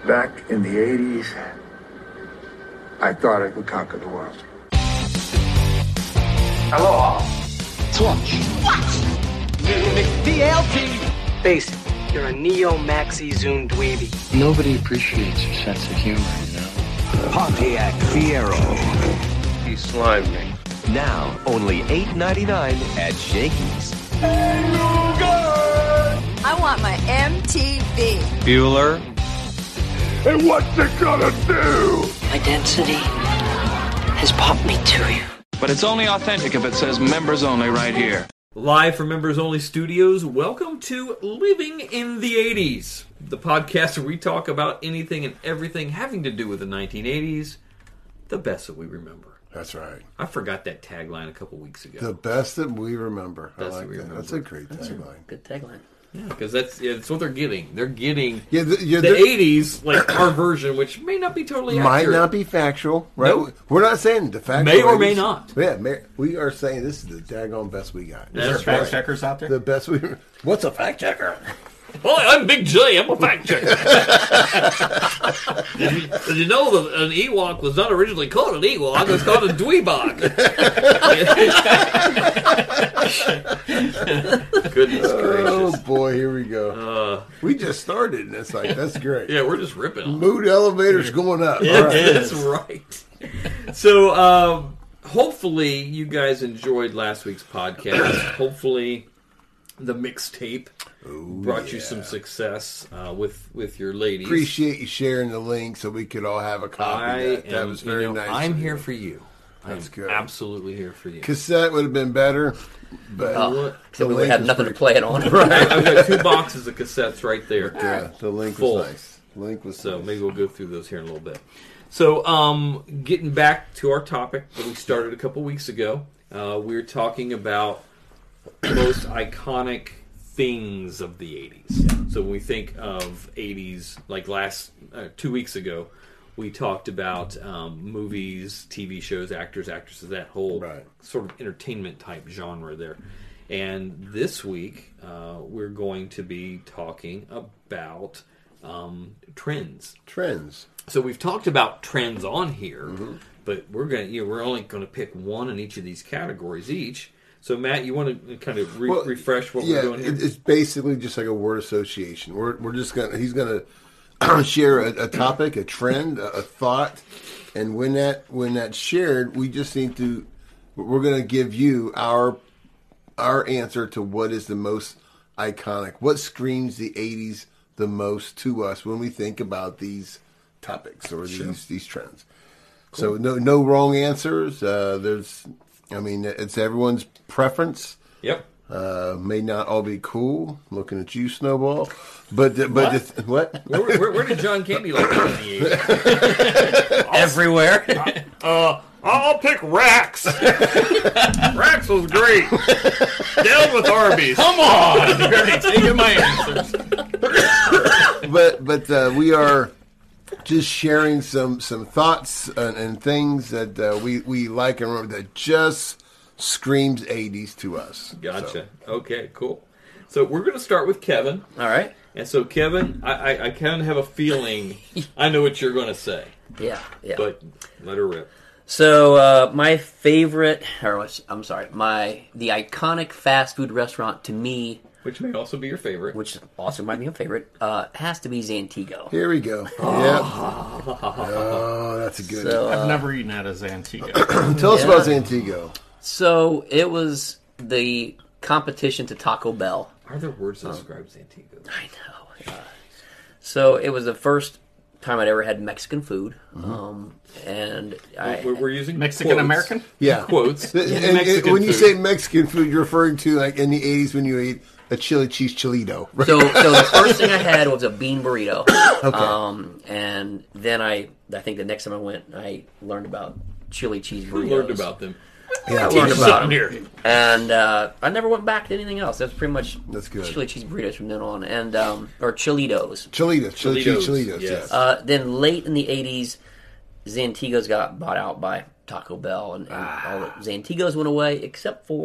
Back in the 80s, I thought I could conquer the world. Aloha. Swatch. What? DLT. Face it, you're a neo-maxi zoom dweeby. Nobody appreciates your sense of humor, you know? Pontiac Fiero. He slimed me. Now, only $8.99 at Shakey's. I want my MTV. Bueller. And what's it gonna do? My density has popped me to you. But it's only authentic if it says members only right here. Live from Members Only Studios, welcome to Living in the 80s, the podcast where we talk about anything and everything having to do with the 1980s, the best that we remember. That's right. I forgot that tagline a couple weeks ago. The best that we remember. I like that. Remember. That's a great tagline. Good tagline. Yeah, because that's what they're getting. They're getting the 80s, like our version, which may not be totally accurate. Might not be factual, right? Nope. We're not saying the factual. May or 80s. may not. Yeah, we are saying this is the daggone best we got. That's Is there fact right. checkers out there? The best we. What's a fact checker? Hi, I'm Big J. I'm a fact checker. Did you know that an Ewok was not originally called an Ewok? It was called a Dweebok. Goodness gracious. Oh boy, here we go. We just started, and it's like that's great. Yeah, we're just ripping on it. Mood elevator's going up. Yeah, All right. that's right. So, hopefully you guys enjoyed last week's podcast. Hopefully the mixtape brought you some success with your ladies. Appreciate you sharing the link so we could all have a copy of that. That was very nice. I'm of here you. for you. That's I'm good. absolutely here for you. Cassette would have been better, but So we would have nothing to play it on. Right. I've got 2 boxes of cassettes right there. yeah, the link Full. was nice. Link was So nice. maybe we'll go through those here in a little bit. So, getting back to our topic that we started a couple weeks ago, we were talking about the most iconic things of the 80s. So when we think of 80s, like 2 weeks ago, we talked about movies, TV shows, actors, actresses, that whole sort of entertainment type genre there. And this week, we're going to be talking about trends. Trends. So we've talked about trends on here, but we're only going to pick one in each of these categories each. So Matt, you want to kind of refresh what we're doing here? It's basically just like a word association. We're just he's gonna share a topic, a trend, a thought, and when that's shared, we just need to. We're gonna give you our answer to what is the most iconic, what screams the 80s the most to us when we think about these topics or these trends. Cool. So no wrong answers. It's everyone's preference. Yep. May not all be cool. Looking at you, Snowball. But what? Where did John Candy like it in the 80s? Everywhere. I'll pick Rax. Rax was great. Down with Arby's. Come on, you're already taking my answers. But we are just sharing some thoughts and things that we like and remember that just screams 80s to us. Gotcha. So. Okay, cool. So we're going to start with Kevin. All right. And so, Kevin, I kind of have a feeling I know what you're going to say. Yeah. But let her rip. So my favorite, the iconic fast food restaurant to me, which may also be your favorite, which also might be your favorite, has to be Zantigo. Here we go. Oh, that's a good one. I've never eaten at a Zantigo. Tell us about Zantigo. So it was the competition to Taco Bell. Are there words that describe Zantigo? I know. So it was the first time I'd ever had Mexican food, and we're using Mexican American, quotes. And when you say Mexican food, you're referring to like in the 80s when you ate a chili cheese chilito. Right? So the first thing I had was a bean burrito. Okay. And then I think the next time I went, I learned about chili cheese burritos. You learned about them. Yeah, I learned about them. And I never went back to anything else. That's pretty much chili cheese burritos from then on. And or Chilitos. Chili cheese Chilitos, yes. Then late in the 80s, Zantigos got bought out by Taco Bell. And all the Zantigos went away except for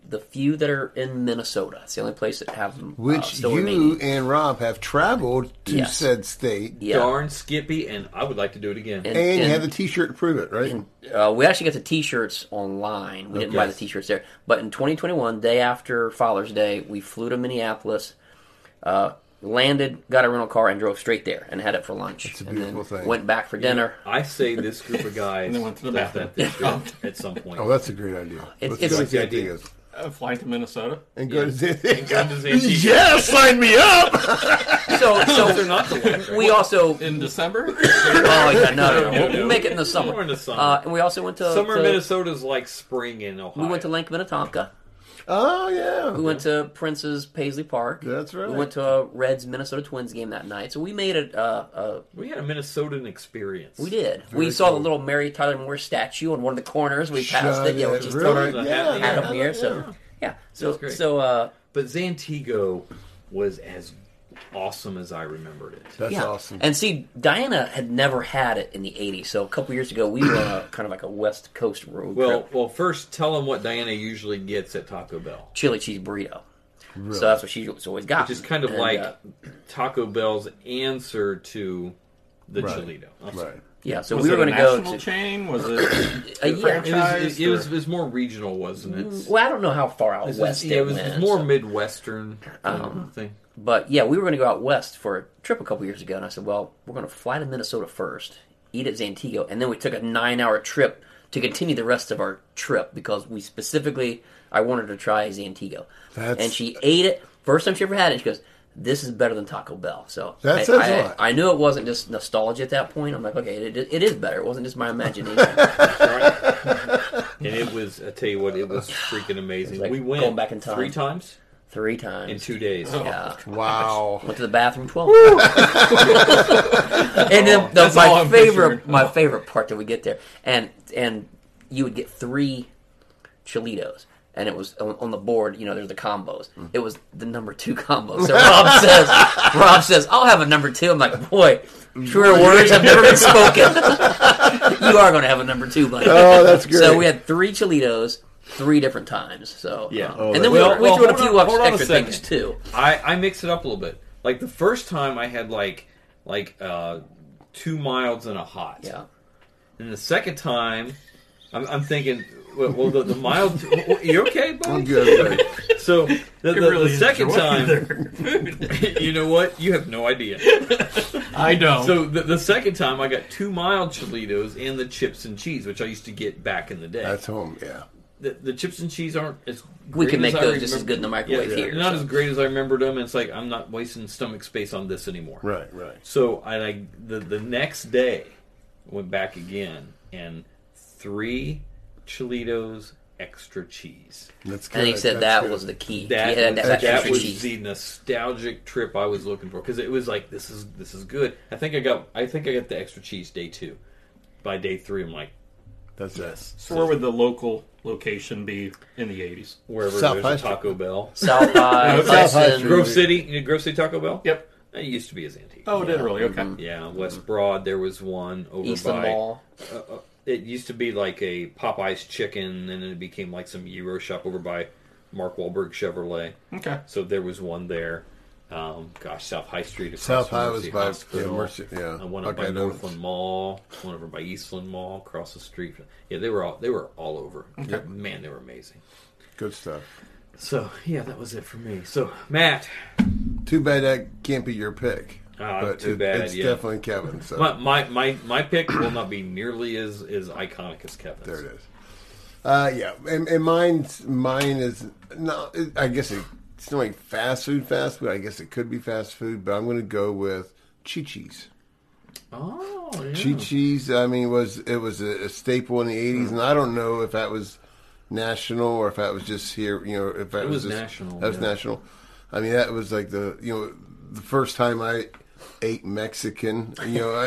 the few that are in Minnesota. It's the only place that have them. Which still you remaining. and Rob have traveled to said state. Yeah. Darn Skippy, and I would like to do it again. And you have the T-shirt to prove it, right? We actually got the T-shirts online. We didn't buy the T-shirts there. But in 2021, day after Father's Day, we flew to Minneapolis, landed, got a rental car, and drove straight there and had it for lunch. It's a beautiful thing. Went back for dinner. I say this group of guys And then went to the bathroom. at some point. Oh, that's a great idea. It's Let's go the see idea. what Flying to Minnesota. and go to Zantigo. Yeah, sign me up. So They're not the ones, right? we also. In December? Oh yeah, no. We'll make it in the summer. More in the summer. And we also went to Summer in Minnesota's like spring in Ohio. We went to Lake Minnetonka. Oh yeah. We went to Prince's Paisley Park. That's right. We went to a Reds Minnesota Twins game that night. So we made it. We had a Minnesotan experience. We did. We saw the little Mary Tyler Moore statue on one of the corners. We passed it. Yeah, which is really? totally Yeah. had up here. So yeah. That's great. So But Zantigo was as awesome as I remembered it. That's yeah. awesome. And see, Diana had never had it in the 80s. So a couple years ago, we were on a kind of like a West Coast road trip. Well, first tell them what Diana usually gets at Taco Bell. Chili cheese burrito. Really? So that's what she's always got. Which is kind of And, like Taco Bell's answer to the Right. Cholito. Right. yeah. So Was we were it a going to go national to. chain? Was it Yeah. franchise? It was more regional, wasn't it? Well, I don't know how far out west it was went, more so. Midwestern thing. But yeah, we were going to go out west for a trip a couple years ago, and I said, well, we're going to fly to Minnesota first, eat at Zantigo, and then we took a 9-hour trip to continue the rest of our trip because we specifically, I wanted to try Zantigo. And she ate it. First time she ever had it, she goes, this is better than Taco Bell. So That says a lot. I knew it wasn't just nostalgia at that point. I'm like, okay, it is better. It wasn't just my imagination. And it was, I tell you what, it was freaking amazing. Like we went going back in time. 3 times 3 times. in 2 days. Yeah. Wow. Went to the bathroom 12 and then my favorite part that we get there, and you would get 3 Cholitos, and it was on the board. You know, there's the combos. It was the number 2 combo. So Rob says, I'll have a number 2. I'm like, boy, truer words have never been spoken. You are going to have a number 2, buddy. Oh, that's great. So we had 3 Cholitos 3 different times. So Yeah. and then we threw in a few hold on a extra second. things too. I mix it up a little bit. Like the first time I had like 2 milds and a hot. Yeah. And the second time, I'm thinking, well, the mild. You okay, buddy? I'm good, buddy. So the really second enjoying time, you know what? You have no idea. I don't. So the second time, I got 2 mild Cholitos and the chips and cheese, which I used to get back in the day. That's home, yeah. The chips and cheese aren't as We great can make as I those just as remember- good in the microwave here. Not so. as great as I remembered them. It's like I'm not wasting stomach space on this anymore. Right, right. So the next day went back again and 3 Cholitos extra cheese. That's good. And he said That's that good. was the key. That He had was, that that extra was cheese. the nostalgic trip I was looking for because it was like this is good. I think I got the extra cheese day 2. By day 3, I'm like, That's yes. So where would the local location be in the 80s? Wherever South there's High a Street. Taco Bell. South by South High Hudson. Street. Grove City, you know Grove City Taco Bell? Yep. It used to be a Zantigo. Oh, it did really? Okay. Yeah, West Broad, there was one over Eastland by... Mall. It used to be like a Popeye's Chicken, and then it became like some Euro shop over by Mark Wahlberg Chevrolet. Okay. So there was one there. South High Street. across South from High Mercy was by Hospital. Mercy, yeah. One up Okay, by that Northland Mall. One over by Eastland Mall, across the street. Yeah, they were all over. Okay. Man, they were amazing. Good stuff. So yeah, that was it for me. So Matt, Too bad that can't be your pick. too bad. It's yeah. definitely Kevin. So My pick will not be nearly as iconic as Kevin's. there it is. Yeah, and mine is no. I guess it's not like fast food. I guess it could be fast food, but I'm going to go with Chi-Chi's. Oh, yeah. Chi-Chi's. I mean, it was a staple in the '80s, and I don't know if that was national or if that was just here. You know, if that It was just, national, That was yeah. national. I mean, that was like the first time I ate Mexican. You know,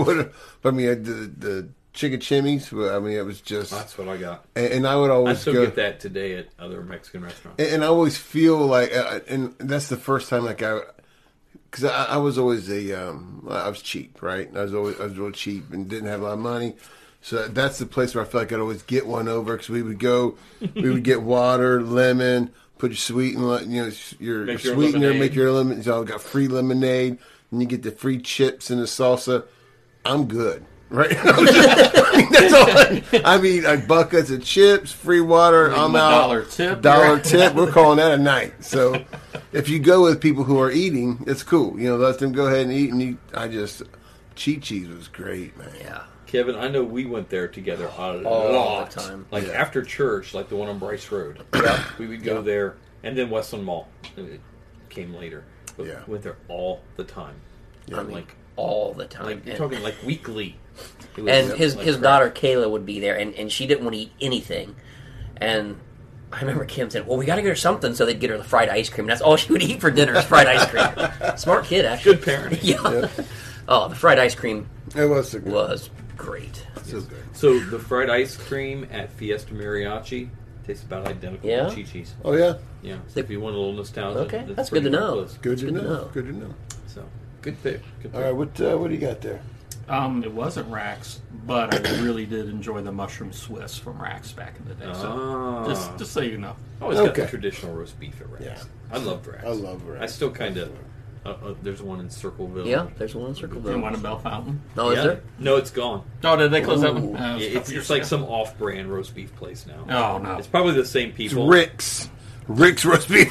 I mean, the chicken chimneys. I mean, it was just. That's what I got. And I would always I still go. get that today at other Mexican restaurants. And I always feel like, and that's the first time like because I was always I was cheap, right? I was real cheap and didn't have a lot of money. So that's the place where I feel like I'd always get one over because we would get water, lemon, put your your sweetener, make your lemon. So I got free lemonade, and you get the free chips and the salsa. I'm good, right? That's all. I mean, like buckets of chips, free water. I'm out. $1 tip. We're calling that a night. So if you go with people who are eating, it's cool. Let them go ahead and eat. And eat. Chi-Chi's was great, man. Yeah. Kevin, I know we went there together a All lot. the time. Like after church, like the one on Bryce Road. We would go there, and then Westland Mall. It came later. But we went there all the time. Yeah. I mean, all the time. Like, you're talking like weekly. And his daughter Kayla would be there, and she didn't want to eat anything. And I remember Kim saying, "Well, we got to get her something," so they'd get her the fried ice cream. That's all she would eat for dinner is fried ice cream. Smart kid, actually. Good parent. Yeah. Oh, the fried ice cream was great. So the fried ice cream at Fiesta Mariachi tastes about identical to Chi-Chi's. Oh, yeah? Yeah. So if you want a little nostalgia, Okay, that's good to know. Good to know. Good to know. So, good pick. All right, what do you got there? It wasn't Rax, but I really did enjoy the mushroom Swiss from Rax back in the day. So just so you know. I always got the traditional roast beef at Rax. Yeah. I loved Rax. I love Rax. I still kind of... there's one in Circleville. Yeah, there's one in Circleville. And one in Bell Fountain. Oh, is there? No, it's gone. Oh, did they close that one? It's like some off-brand roast beef place now. Oh, no. It's probably the same people. It's Rick's roast beef.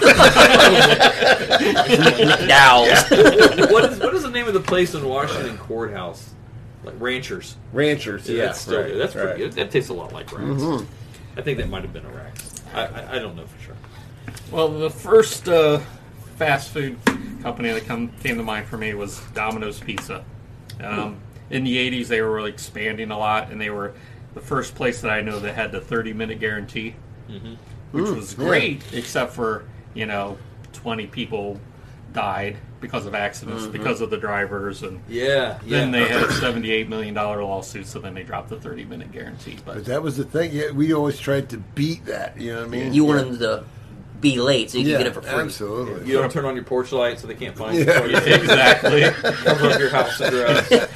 McDowell's. What is the name of the place in Washington Courthouse? Like Ranchers. Ranchers, yeah. That's still good. That's right. pretty good. That tastes a lot like Rax. Mm-hmm. I think that might have been a Rax. I don't know for sure. Well, the first fast food company that came to mind for me was Domino's Pizza. In the 80s, they were really expanding a lot, and they were the first place that I know that had the 30-minute guarantee, which was great, except for, 20 people died because of accidents, because of the drivers, and then they had a $78 million lawsuit, so then they dropped the 30-minute guarantee. But that was the thing. Yeah, we always tried to beat that, you know what I mean? You wanted to be late so you could get it for free. Absolutely. You don't turn on your porch light so they can't find you. Exactly. Comes up your house address.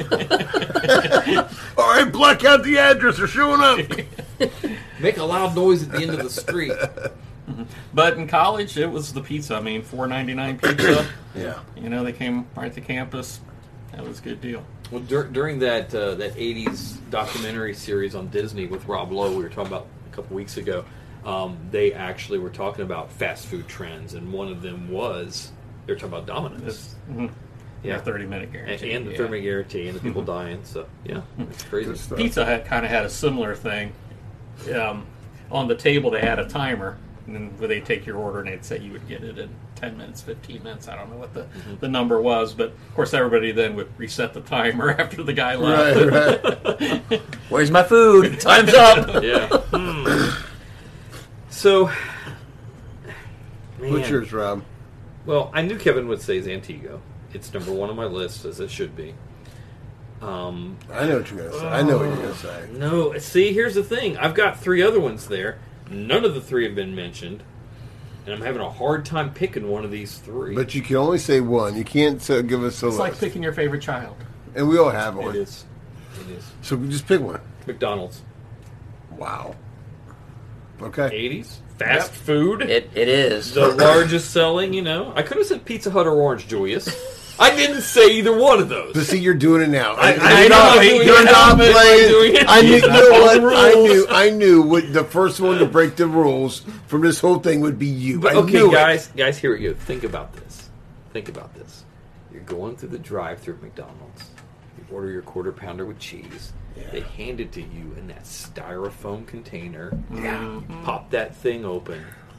All right, block out the address. They're showing up. Make a loud noise at the end of the street. But in college, it was the pizza. I mean, $4.99 pizza. Yeah. They came right to campus. That was a good deal. Well, during that 80s documentary series on Disney with Rob Lowe, we were talking about a couple weeks ago, they actually were talking about fast food trends, and one of them was, they were talking about Domino's. Yeah, 30-minute guarantee. And the 30-minute guarantee, and the people dying, so, yeah, it's crazy. Pizza Hut kind of had a similar thing. On the table, they had a timer, and then they'd take your order, and they'd say you would get it in 10 minutes, 15 minutes. I don't know what the number was, but, of course, everybody then would reset the timer after the guy left. Right. Where's my food? Time's up. Yeah. So, man. What's yours, Rob? Well, I knew Kevin would say Zantigo. It's number one on my list, as it should be. I know what you're going to say. I know what you're going to say. No, see, here's the thing. I've got 3 other ones there. None of the 3 have been mentioned. And I'm having a hard time picking one of these 3. But you can only say one. You can't give us a list. It's like picking your favorite child. And we all have one. It is. So just pick one. McDonald's. Wow. Okay. 80s. Fast food. It is. The largest selling, I could have said Pizza Hut or Orange Julius. I didn't say either one of those. But see, you're doing it now. I know. You're not playing. I knew. You know what? I knew what the first one to break the rules from this whole thing would be you. But, okay, guys, here we go. Think about this. You're going through the drive-thru at McDonald's. You order your quarter pounder with cheese. Yeah. They hand it to you in that styrofoam container. Yeah. Pop that thing open.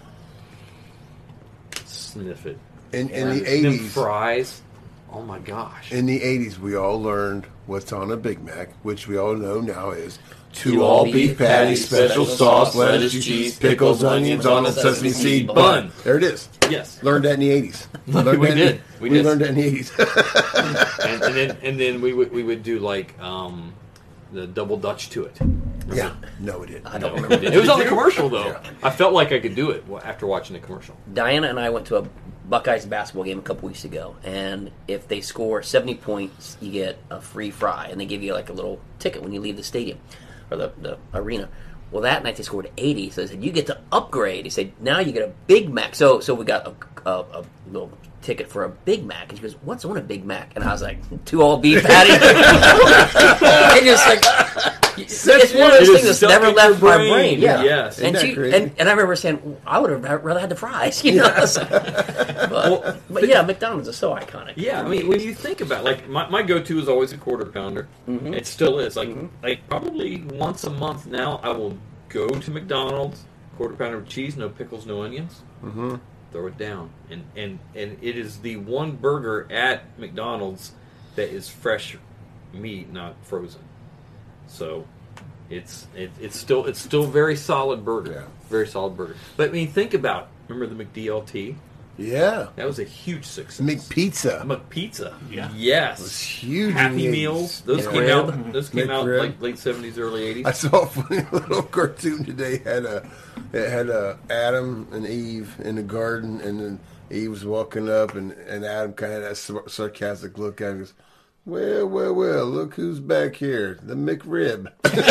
Sniff it. In the 80s. Them fries. Oh my gosh. In the 80s, we all learned what's on a Big Mac, which we all know now is 2 all-beef patties, special sauce, lettuce, cheese, pickles, onions, on a sesame seed bun. There it is. Yes. Learned that in the 80s. We did. Learned that in the 80s. and then we would do like the double Dutch to it. Yeah. No, we didn't. I don't remember. It was on the commercial though. Yeah. I felt like I could do it after watching the commercial. Diana and I went to a Buckeyes basketball game a couple weeks ago, and if they score 70 points, you get a free fry, and they give you like a little ticket when you leave the stadium or the arena. Well, that night they scored 80, so they said you get to upgrade. He said now you get a Big Mac. So we got a little ticket for a Big Mac, and she goes, "What's on a Big Mac?" And I was like, 2 all beef patties. And just like. It's one of those things that's never left my brain. Yeah. Yes. And I remember saying, I would have rather had the fries. You know? But yeah, McDonald's is so iconic. Yeah, I mean, when you think about it, like my go-to is always a quarter pounder. Mm-hmm. It still is. Like probably once a month now, I will go to McDonald's, quarter pounder with cheese, no pickles, no onions. Mm-hmm. Throw it down, and it is the one burger at McDonald's that is fresh meat, not frozen. So it's still very solid burger. Yeah. Very solid burger. But I mean, think about, remember the McDLT? Yeah. That was a huge success. McPizza. Yeah. Yes. It was huge. Happy Meals. Those came out. Those came out like late 70s, early 80s. I saw a funny little cartoon today. It had Adam and Eve in the garden, and then Eve was walking up, and Adam kind of had that sarcastic look at him. He goes, well, look who's back here. The McRib.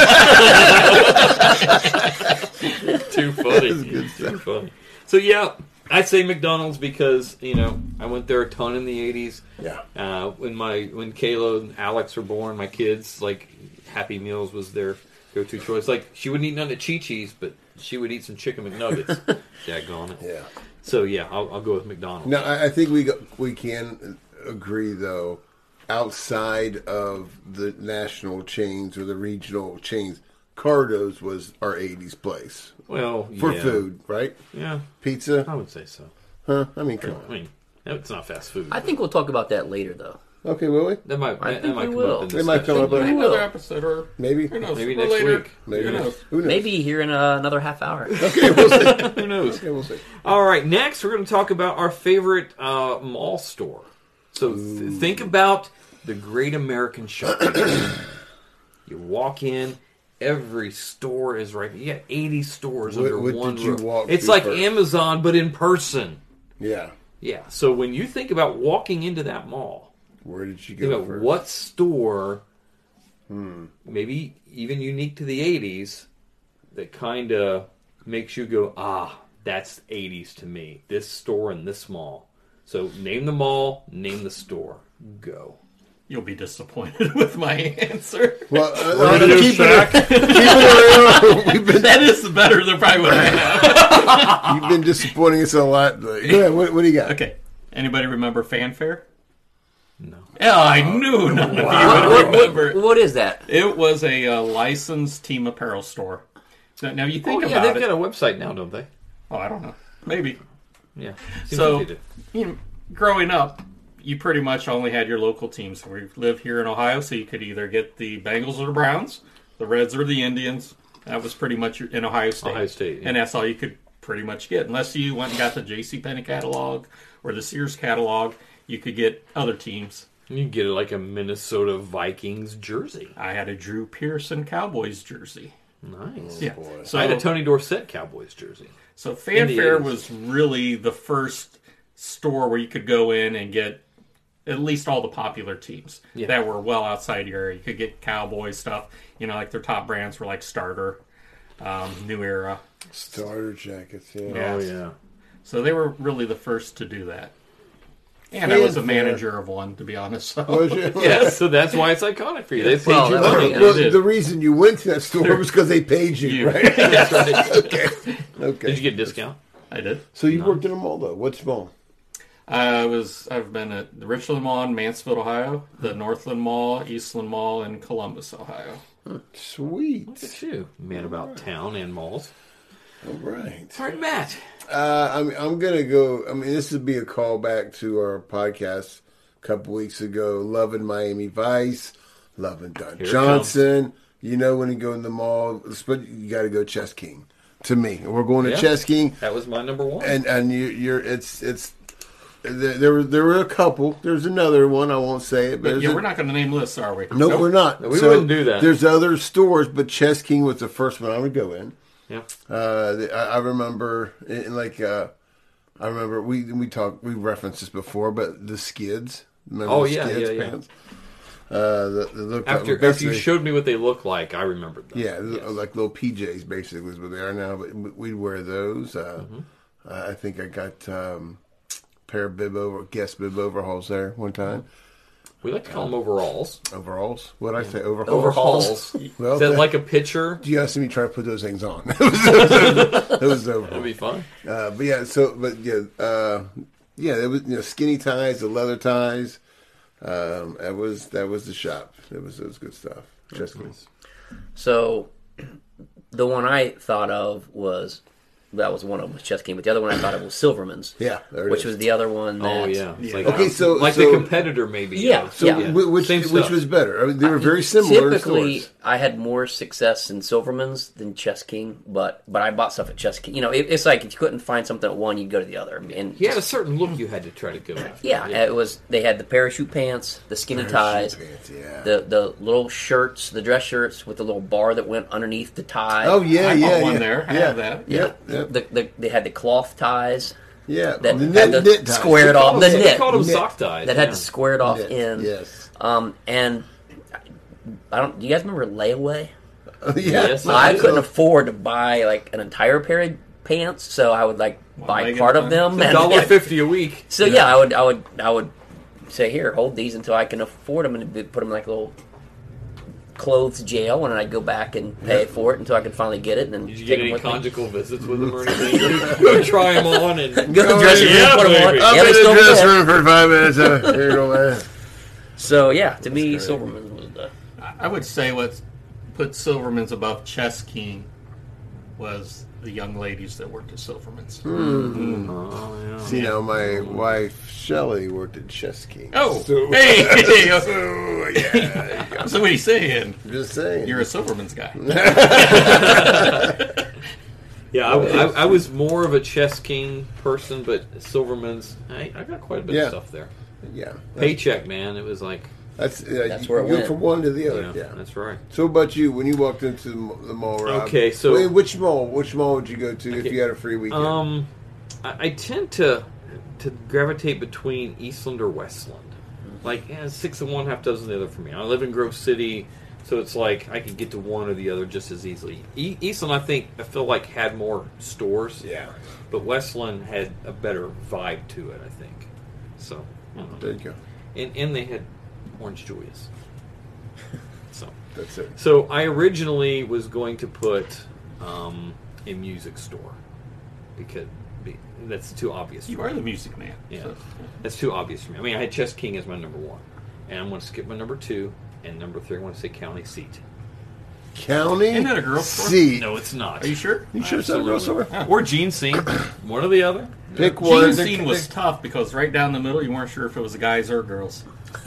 Too funny. Too funny. So, yeah, I'd say McDonald's because, I went there a ton in the 80s. Yeah. When Kayla and Alex were born, my kids, like, Happy Meals was their go-to choice. Like, she wouldn't eat none of Chi-Chi's, but she would eat some Chicken McNuggets. Daggone it. Yeah. So, yeah, I'll go with McDonald's. Now, I think we can agree, though, outside of the national chains or the regional chains, Cardo's was our 80s place. Well, for food, right? Yeah. Pizza? I would say so. Huh? I mean, come on. I mean, it's not fast food. I think we'll talk about that later, though. Okay, will we? That might come will. up in this They might come up in another episode, or maybe. Who knows? Maybe Or next later. week. Maybe. Who knows? Who knows? Maybe here in another half hour. Okay, we'll see. Who knows? Okay, we'll see. All right, next we're going to talk about our favorite mall store. So think about the Great American Shopping. You walk in, every store is right. You got 80 stores under what one did you roof. walk It's to like first? Amazon, but in person. Yeah. Yeah. So when you think about walking into that mall, where did you think go about first? what store, maybe even unique to the 80s, that kind of makes you go, that's 80s to me. This store and this mall. So name the mall, name the store. Go. You'll be disappointed with my answer. Well, keep it real. That is better than probably what I have. You've been disappointing us a lot. Go ahead. What do you got? Okay. Anybody remember Fanfare? No. Yeah, I knew none of you would remember. What is that? It was a licensed team apparel store. So now you think yeah, about they've it. got a website now, don't they? Oh, I don't know. Maybe. Yeah. So, like they do. Growing up, you pretty much only had your local teams. So we live here in Ohio, so you could either get the Bengals or the Browns, the Reds or the Indians. That was pretty much in Ohio State. Ohio State, yeah. And that's all you could pretty much get. Unless you went and got the JCPenney catalog or the Sears catalog, you could get other teams. You can get like a Minnesota Vikings jersey. I had a Drew Pearson Cowboys jersey. Nice. Yeah. So I had a Tony Dorsett Cowboys jersey. So Fanfare was really the first store where you could go in and get at least all the popular teams that were well outside your area. You could get Cowboy stuff. Like their top brands were like Starter, New Era. Starter jackets, yeah. Yes. Oh, yeah. So they were really the first to do that. And I was a manager of one, to be honest. So. Was you? Yeah, so that's why it's iconic for you. They paid you money. Yeah. Well, the reason you went to that store was because they paid you, right? That's right. Okay. Did you get a discount? I did. So you worked in a mall, though. What's mall? I've been at the Richland Mall in Mansfield, Ohio, the Northland Mall, Eastland Mall, and Columbus, Ohio. Sweet. Look at you. Man about town and malls. All right. All right, Matt. I'm going to go. This would be a callback to our podcast a couple weeks ago. Loving Miami Vice, loving Don Johnson. When you go in the mall, but you got to go Chess King. To me, we're going to Chess King. That was my number one. And it's. There were a couple. There's another one. I won't say it. But we're not going to name lists, are we? Nope, we're not. No, we wouldn't do that. There's other stores, but Chess King was the first one I would go in. Yeah. I remember in I remember we referenced this before, but the skids. Remember Oh, the yeah, skids yeah. pants? The After you showed me what they look like, I remembered them. Yeah, like little PJs basically is what they are now. But we'd wear those. I think I got a pair of Guess bib overalls there one time. We like to call them overalls. Overalls? What did I say? Overhauls? Overhauls. Well, Is that like a pitcher? You asked me to try to put those things on. It was overalls. That'd be fun. It was skinny ties, the leather ties. That was the shop. It was good stuff. Just nice. So, the one I thought of was one of them was Chess King, but the other one I thought of was Silverman's. Yeah, which was the other one. Oh yeah. Like, okay, so the competitor maybe. Yeah. Which was better? I mean, they were very similar. Typically, in stores. I had more success in Silverman's than Chess King, but I bought stuff at Chess King. It's like if you couldn't find something at one, you'd go to the other. And he had a certain look you had to try to go after. Yeah, it was. They had the parachute pants, the skinny ties, the little shirts, the dress shirts with the little bar that went underneath the tie. Oh yeah, I bought one yeah. there. I have that. Yeah. They had the cloth ties. Yeah, that the had to knit ties. square it off. They called them sock ties. That had to square it off in. Yes. And I don't. Do you guys remember Layaway? Yes. I couldn't afford to buy like an entire pair of pants, so I would buy part of them. $1.50 a week. So I would say, here, hold these until I can afford them, and put them in like a little clothes jail, and I'd go back and pay for it until I could finally get it. And then did you get any conjugal visits with them or anything? Go try them on and go to the dressing room, put them on. I've been in the dressing room for 5 minutes. Here you go, man. So to me, Silverman was the. I would say what put Silverman's above Chess King was the young ladies that worked at Silverman's. Oh, yeah. See, now my wife Shelley worked at Chess King. Oh, so, hey! So, yeah. So what are you saying? Just saying. You're a Silverman's guy. Yeah, I was more of a Chess King person, but Silverman's, I got quite a bit of stuff there. Yeah. Paycheck, man. It was like... That's where it you go went. from one to the other. Yeah, that's right. So about you, when you walked into the mall, Rob? Okay, so... Wait, which mall would you go to if you had a free weekend? I tend to gravitate between Eastland or Westland. Like, 6 of one, half dozen of the other for me. I live in Grove City, so it's like I could get to one or the other just as easily. Eastland, I feel like had more stores. Yeah. But Westland had a better vibe to it, I think. So, there you go. And they had Orange Julius. So that's it. So I originally was going to put a music store because that's too obvious. You are the music man. Yeah, so. That's too obvious for me. I mean, I had Chess King as my number 1, and I'm going to skip my number 2, and number 3 I want to say County Seat. County Isn't that a girl store? Seat. No, it's not. Are you sure? You sure it's not a girl store? Or Gene Scene, one or the other. Pick one. Gene Scene was tough because right down the middle you weren't sure if it was guys or girls.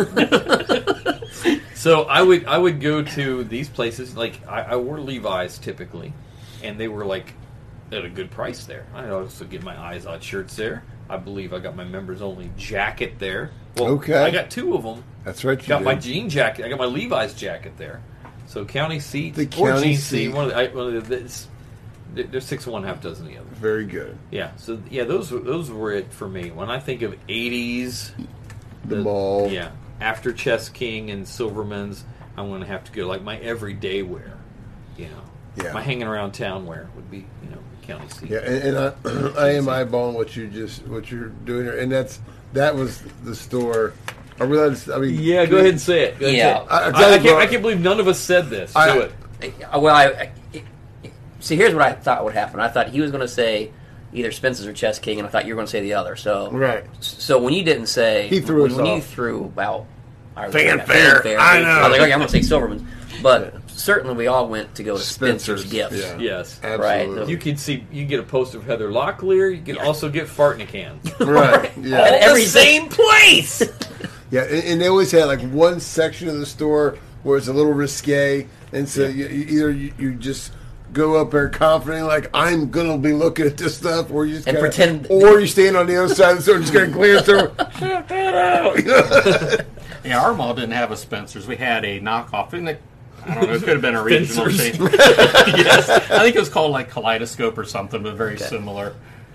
So I would go to these places. Like I wore Levi's typically, and they were like at a good price there. I also get my Eyes Out shirts there. I believe I got my members only jacket there. Well, okay, I got 2 of them. That's right. Got my jean jacket. I got my Levi's jacket there. So County Seat the or County Gene Seat. Seat. There's 6 of one, half dozen of the other. Very good. Yeah. So those were it for me. When I think of 80s, the mall. Yeah. After Chess King and Silverman's, I'm going to have to go like my everyday wear. Yeah. My hanging around town wear would be County Seat. Yeah, and I am eyeballing what you're doing here, and that was the store. I realized. I mean, yeah. Go ahead and say it. I can't believe none of us said this. Do it. Well, see, here's what I thought would happen. I thought he was going to say either Spencer's or Chess King, and I thought you were going to say the other. So right. So when you didn't say, he threw us when off. You threw out Fanfare. I know. I was like, okay, I'm going to say Silverman's, but certainly we all went to go to Spencer's Gifts. Yeah. Yes, absolutely. Right. You can get a poster of Heather Locklear. You can also get Fart in a Can. Right. Yeah. At every same place. Yeah, and they always had like one section of the store where it's a little risque, and so you just go up there confident, like I'm gonna be looking at this stuff, or you just and pretend, or you stand on the other side of the store, and just gonna glance through. Shut that out. Yeah, our mall didn't have a Spencer's. We had a knockoff. I don't know. It could have been a regional chain. Yes, I think it was called like Kaleidoscope or something, but very similar.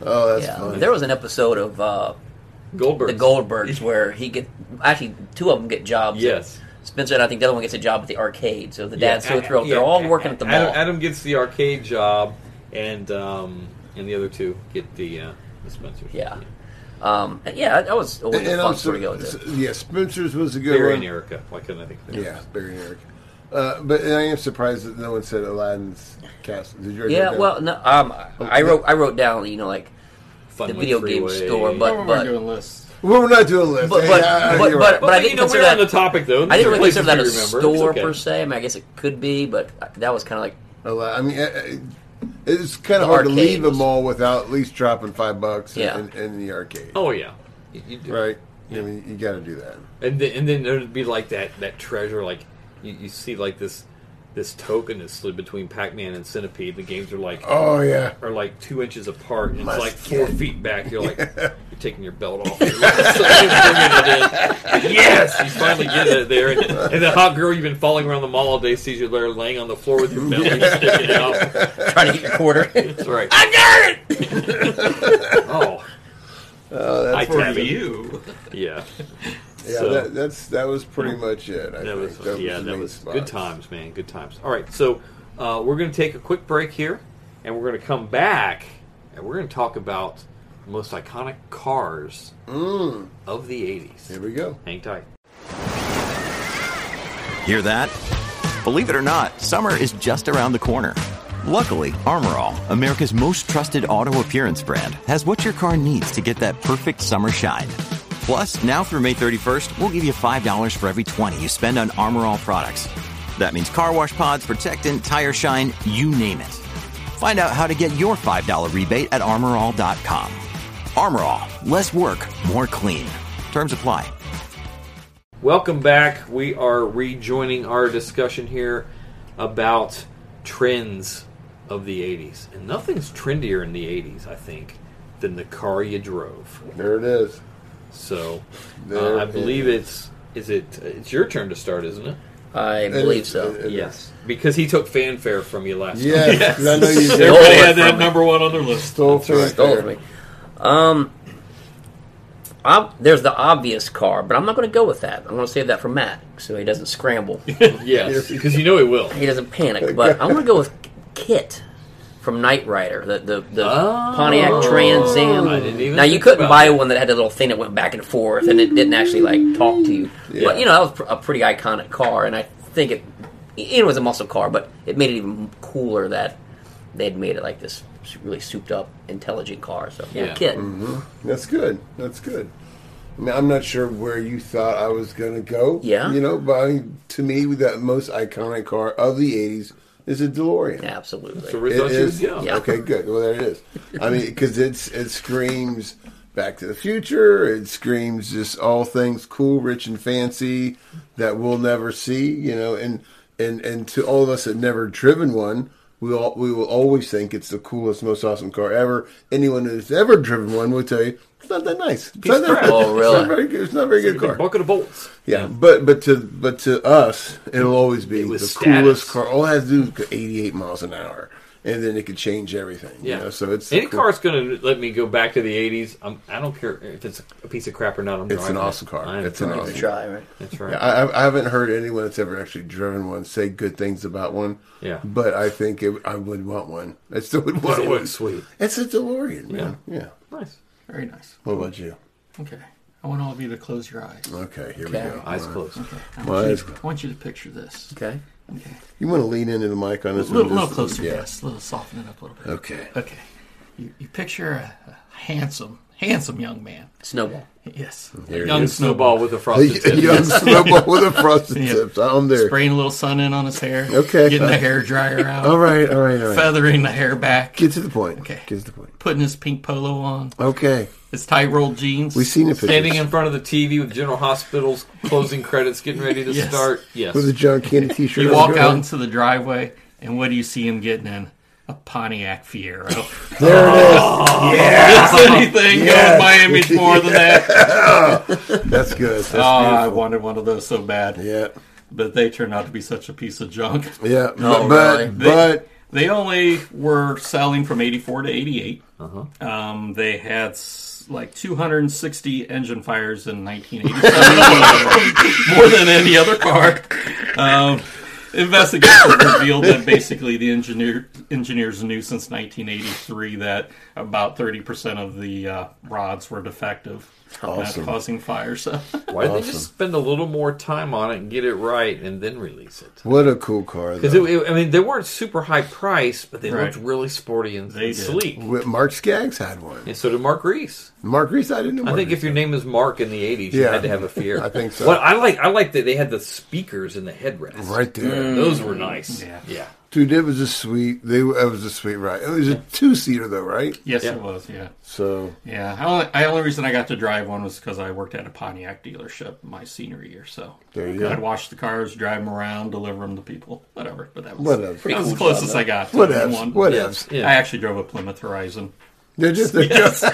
Oh, that's Yeah, funny. there was an episode of Goldberg. the Goldbergs where actually 2 of them get jobs. Yes. Spencer and I think the other one gets a job at the arcade. So the dad's so thrilled. They're Yeah, all working at the mall. Adam gets the arcade job, and the other 2 get the Spencers. Yeah. That was always a fun store to go to. Yeah, Spencer's was a good Barry one. and Erica. Why couldn't I think of that? Yeah, Barry and Erica. But I am surprised that no one said Aladdin's Castle. Did you? Yeah, well, no, I wrote down, the Funway video game Freeway. store, but We're doing lists. Well, we're not doing lists. But You're right. I didn't consider we're that on the topic though. I didn't really Places consider that a we remember. store It's okay. per se. I mean, I guess it could be, but that was kind of like I mean, it's kind of The hard to arcade leave a was- mall without at least dropping $5 Yeah. in the arcade. Oh yeah, you do. Right. I mean, you got to do that. And then there'd be like that treasure, like you see like this token that's slid between Pac-Man and Centipede. The games are like Oh yeah. are like 2 inches apart, and it's Must like 4 get- feet back. You're like you're taking your belt off. You're like, bringing it in. Yes, you finally get it there, and the hot girl you've been following around the mall all day sees you there laying on the floor with your belly sticking out. trying to get your quarter. That's right. I got it! Oh, That's I For tap it. you. Yeah. Yeah, So- that was pretty much it. I That was, think. that the main was spots. good times, man. Good times. All right, so we're going to take a quick break here, and we're going to come back, and we're going to talk about the most iconic cars of the 80s. Here we go. Hang tight. Hear that? Believe it or not, summer is just around the corner. Luckily, Armor All, America's most trusted auto appearance brand, has what your car needs to get that perfect summer shine. Plus, now through May 31st, we'll give you $5 for every $20 you spend on Armor All products. That means car wash pods, protectant, tire shine, you name it. Find out how to get your $5 rebate at ArmorAll.com. Armor All, less work, more clean. Terms apply. Welcome back. We are rejoining our discussion here about trends of the 80s. And nothing's trendier in the 80s, I think, than the car you drove. There it is. So, There I believe it it's your turn to start, isn't it? I believe is, so. it is. Yes. Because he took fanfare from you last Yes, time. 'cause I know you did. Everybody it had that from me. number 1 on their list. Stole Stole it fanfare. from me. There's the obvious car, but I'm not going to go with that. I'm going to save that for Matt, so he doesn't scramble. Yes, because you know he will. He doesn't panic. But I'm going to go with Kit from Knight Rider, the Oh. Pontiac Trans Am. I didn't even Now you think couldn't about buy that. one that had a little thing that went back and forth, and it didn't actually like talk to you. Yeah. But that was a pretty iconic car, and I think it was a muscle car, but it made it even cooler that they'd made it like this really souped up, intelligent car. So Yeah. Kit. That's good. That's good. I mean, I'm not sure where you thought I was going to go. Yeah. But I mean, to me, the most iconic car of the 80s is a DeLorean. Absolutely. So we It thought you is. would go. Yeah. Okay, good. Well, there it is. I mean, because it screams Back to the Future. It screams just all things cool, rich, and fancy that we'll never see. And to all of us that never driven one, we will always think it's the coolest, most awesome car ever. Anyone who's ever driven one will tell you it's not that nice. It's not that Oh, really? It's not very good. It's not a very good car. Bucket of bolts. Yeah, but to us, it'll always be It the was coolest status. car. All it has to do is go 88 miles an hour, and then it could change everything. Yeah. So it's Any cool- car's going to let me go back to the 80s. I don't care if it's a piece of crap or not. I'm It's an driving awesome it. car. I'm It's an driving awesome it. Try, right? That's right. Yeah, I haven't heard anyone that's ever actually driven one say good things about one. Yeah. But I think I would want one. I still would want It one. looks sweet. It's a DeLorean, man. Yeah. Nice. Very nice. What about you? Okay. I want all of you to close your eyes. Okay, here Okay. we go. Eyes All right. closed. Okay. I My want, you, eyes I want you to picture this. Okay. Okay. You want to lean into the mic on this A little, one? little Just- closer, yeah. yes. A little soften it up a little bit. Okay. Okay. You picture a handsome young man. Snowball. Yes. There it Young is. Snowball with a frosted A tip. young snowball with a frosted Yeah. tips. I'm there. Spraying a little sun in on his hair. Okay. Getting the hair dryer out. All right. Feathering the hair back. Get to the point. Okay. Get to the point. Putting his pink polo on. Okay. His tight rolled jeans. We've seen the pictures. Standing in front of the TV with General Hospital's closing credits getting ready to Yes. start. Yes. With a John Candy t-shirt. You on. walk Go out ahead. into the driveway, and what do you see him getting in? A Pontiac Fiero. There it is. Yeah. Is anything Yes. going my image more than that? That's good. That's I beautiful. wanted one of those so bad. Yeah. But they turned out to be such a piece of junk. Yeah. Oh, but really? but They only were selling from 84 to 88. They had like 260 engine fires in 1987, more than any other car. Investigations revealed that basically the engineers knew since 1983 that about 30% of the rods were defective, causing fires. So. Why didn't they just spend a little more time on it and get it right and then release it? What a cool car! Because they weren't super high priced, but they looked really sporty and sleek. Mark Skaggs had one, and so did Mark Reese. Mark Reese, I didn't know. I think if your name is Mark in the '80s, you had to have a Fiero. I think so. Well, I like that they had the speakers in the headrest right there. Those were nice. Yeah. Dude, it was a sweet. It was a sweet ride. It was a 2-seater though, right? Yes, it was. Yeah. So the only reason I got to drive one was because I worked at a Pontiac dealership my senior year. So there you go. I'd wash the cars, drive them around, deliver them to people, whatever. But that was pretty cool. Cool The closest I got to one. Whatevs. Yeah. I actually drove a Plymouth Horizon. Did you? Yes.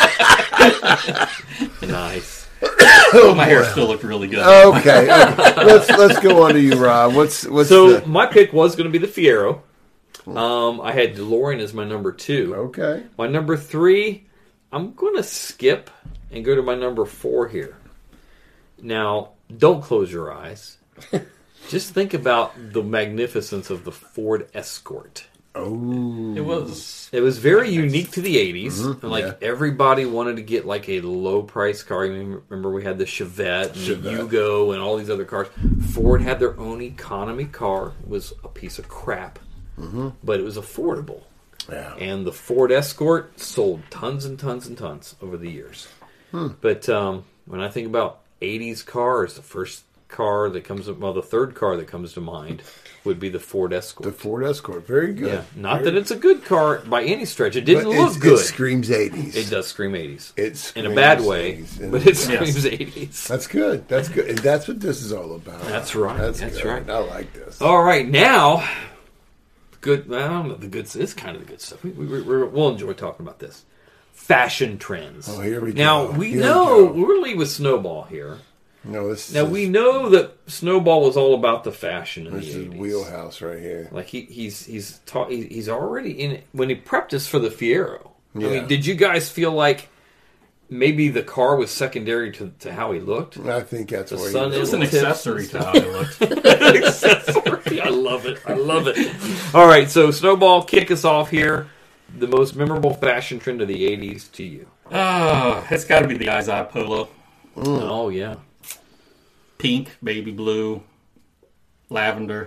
Nice. My hair still looked really good. Okay. Let's go on to you, Rob. What's my pick was going to be the Fiero. I had DeLorean as my number 2. Okay. My number 3, I'm going to skip and go to my number 4 here. Now, don't close your eyes. Just think about the magnificence of the Ford Escort. Oh, it was very unique to the 80s. Mm-hmm. And everybody wanted to get like a low price car. Remember we had the Chevette and the Yugo and all these other cars. Ford had their own economy car. It was a piece of crap, but it was affordable. Yeah. And the Ford Escort sold tons and tons and tons over the years. But when I think about 80s cars, the first car that comes up, the third car that comes to mind would be the Ford Escort. The Ford Escort, very good. Yeah, not that it's a good car by any stretch. It didn't look good. It screams 80s. It does scream 80s. It screams in a bad way, but it screams 80s. That's good. That's good. And that's what this is all about. That's right. That's right. I like this. All right, now, good. I don't know the good. It's kind of the good stuff. We'll enjoy talking about this. Fashion trends. Oh, here we go. Now we're leaving with Snowball here. No, we know that Snowball was all about the fashion in the 80s. This is wheelhouse right here. Like he's already in it when he prepped us for the Fiero. Yeah. I mean, did you guys feel like maybe the car was secondary to how he looked? I think that's the where sun it was an accessory to how he looked. Accessory. I love it. All right, so Snowball, kick us off here. The most memorable fashion trend of the 80s to you? It's got to be the Izod Polo. Oh yeah. Pink, baby blue, lavender.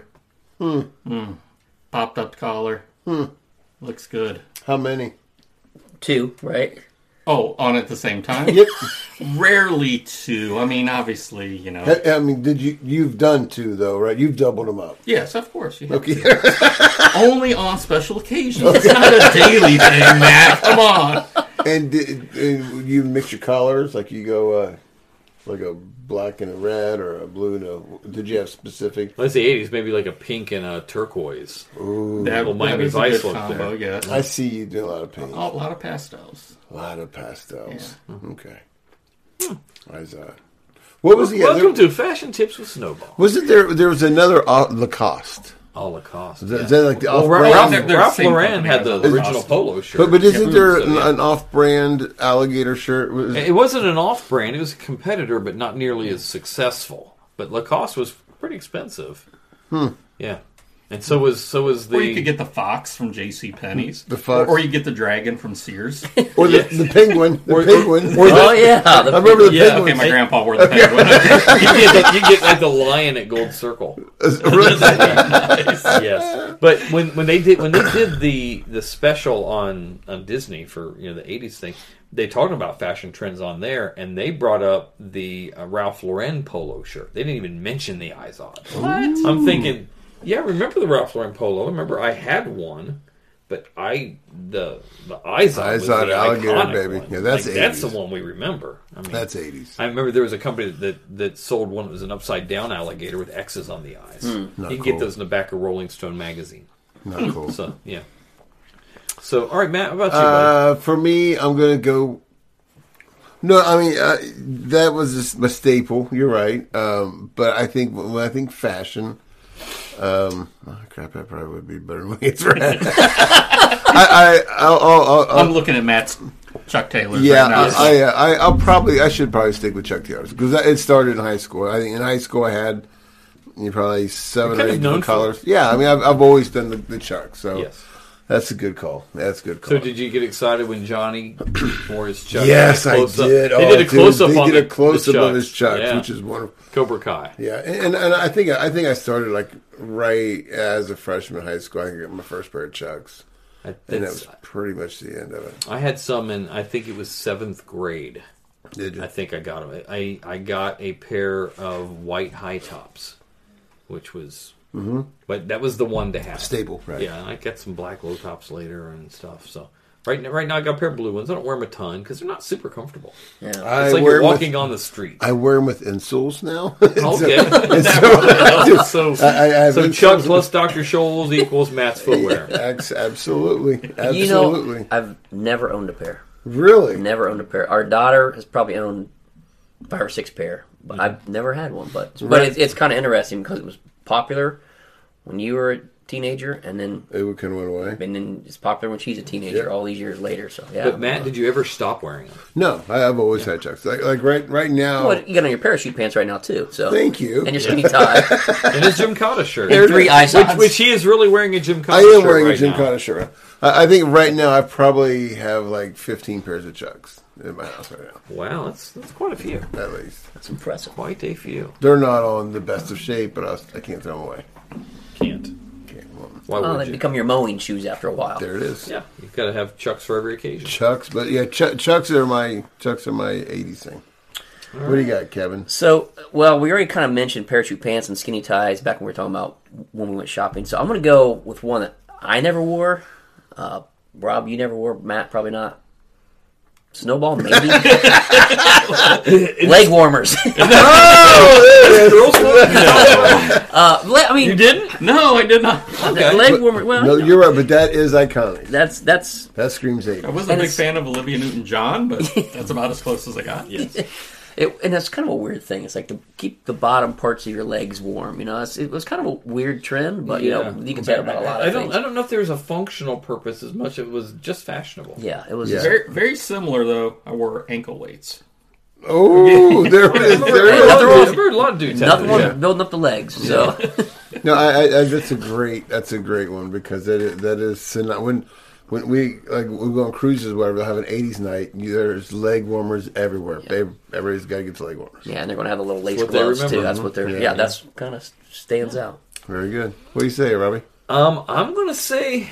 Popped up collar. Looks good. How many? 2, right? Oh, on at the same time? Yep. Rarely 2. I mean, obviously, you know. I mean, you've done 2 though, right? You've doubled them up. Yes, of course. You have Okay. Only on special occasions. It's not a daily thing, Matt. Come on. And you mix your colors, like you go like a black and a red or a blue and a... Did you have specific... Let's say 80s, maybe like a pink and a turquoise. Ooh. That Miami is a Vice good look combo, there. yeah. I see you do a lot of pink. A lot of pastels. A lot of pastels. Yeah. Okay. Izod. What was the other... Welcome to Fashion Tips with Snowball. Wasn't there was another Lacoste. Lacoste. Is that like the off-brand? they're Ralph the same Lauren had the company. original polo shirt. But isn't there an off-brand alligator shirt? It wasn't an off-brand. It was a competitor, but not nearly as successful. But Lacoste was pretty expensive. Yeah. And so was the... Or you could get the fox from J.C. Penney's. The fox. Or you get the dragon from Sears. Or the penguin. The penguin. Oh, yeah. I remember the penguin. Okay, my grandpa wore the penguin. you get like the lion at Gold Circle. Nice. Yes. But when they did the special on Disney for the 80s thing, they talked about fashion trends on there, and they brought up the Ralph Lauren polo shirt. They didn't even mention the Izod. What? I'm thinking... Yeah, remember the Ralph Lauren polo? Remember I had one, but the Izod was the alligator iconic baby. one. Yeah, that's that's 80s. the one we remember. I mean, That's 80s. I remember there was a company that sold one that was an upside down alligator with X's on the eyes. You can get those in the back of Rolling Stone magazine. Not cool. So yeah. So all right, Matt, how about you? Buddy? For me, I'm gonna go. No, I mean that was a staple. You're right. But I think when I think fashion. Crap, that probably would be better than Wayne's Red. I'm looking at Matt's Chuck Taylor. Yeah, right now. I should probably stick with Chuck Taylors because it started in high school. I think in high school I had probably 7 or 8 different colors. Yeah, I mean I've always done the Chuck, so Yes. that's a good call. That's a good call. So did you get excited when Johnny wore his Chuck? Yes, I did. They did a close up. They did a close up of his Chucks, which is wonderful. Cobra Kai. Yeah, and I think I started like right as a freshman in high school. I think I got my first pair of Chucks, and that was pretty much the end of it. I had some in, I think it was 7th grade. Did you? I think I got them. I got a pair of white high tops, which was, but that was the one to have. Staple, right? Yeah, I got some black low tops later and stuff. So right now I got a pair of blue ones. I don't wear them a ton because they're not super comfortable. Yeah, it's like you're walking on the street. I wear them with insoles now. Okay, so Chuck insoles. plus Dr. Scholl's equals Matt's footwear. Absolutely. You know, I've never owned a pair. Really? Never owned a pair. Our daughter has probably owned 5 or 6 pair, but I've never had one. But it's kind of interesting because it was popular when you were a teenager, and then it kind of went away. And then it's popular when she's a teenager all these years later. So yeah. But Matt, did you ever stop wearing them? No, I've always had Chucks. Like right now. Well, you got on your parachute pants right now too. So thank you. And your skinny tie. And his Jim Cotta shirt. There are 3 eye sockets. Which he is really wearing a Jim Cotta shirt. I am shirt wearing right a Jim Cotta shirt. I think right now I probably have like 15 pairs of Chucks in my house right now. Wow, that's quite a few. At least. That's impressive. Quite a few. They're not all in the best of shape, but I can't throw them away. Can't. Why would they you? become your mowing shoes after a while. There it is. Yeah, you've got to have Chucks for every occasion. Chucks, but yeah, Chucks are my 80s thing. What do you got, Kevin? So, well, we already kind of mentioned parachute pants and skinny ties back when we were talking about when we went shopping. So I'm going to go with one that I never wore. Rob, you never wore. Matt, probably not. Snowball, maybe. Leg warmers. I mean, you didn't? No, I did not. Okay. Leg warmer. Well, no, you're right, but that is iconic. That screams 80s. I wasn't a big fan of Olivia Newton-John, but that's about as close as I got. Yes. And that's kind of a weird thing. It's like to keep the bottom parts of your legs warm. You know, it was kind of a weird trend, but you know, you can say about a lot of things. I don't know if there was a functional purpose as much as it was just fashionable. Yeah, it was very, very similar though. I wore ankle weights. Oh, there it is. I've heard a lot of dudes. Nothing wrong with building up the legs. So, no, that's a great one because that is when we go on cruises, whatever, they'll have an 80s night. There's leg warmers everywhere. Yeah. Everybody's got to get the leg warmers. Yeah, and they're going to have the little lace gloves too. That's what they're. Yeah, that's kind of stands out. Very good. What do you say, Robbie? I'm going to say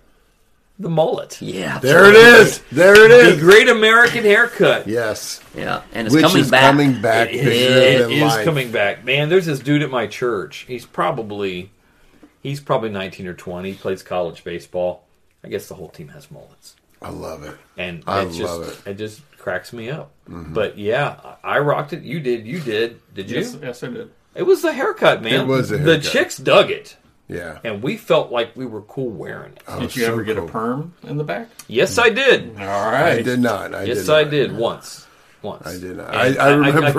the mullet. Yeah, there it is. The great American haircut. Yes. Yeah, and it's coming back. It is coming back. Man, there's this dude at my church. He's probably 19 or 20. He plays college baseball. I guess the whole team has mullets. I love it. And it just cracks me up. Mm-hmm. But yeah, I rocked it. You did. Did you? Yes, I did. It was the haircut, man. It was the haircut. The chicks dug it. Yeah. And we felt like we were cool wearing it. Did you ever get a perm in the back? Yes, I did. All right. I did not. I did once. I did not. I remember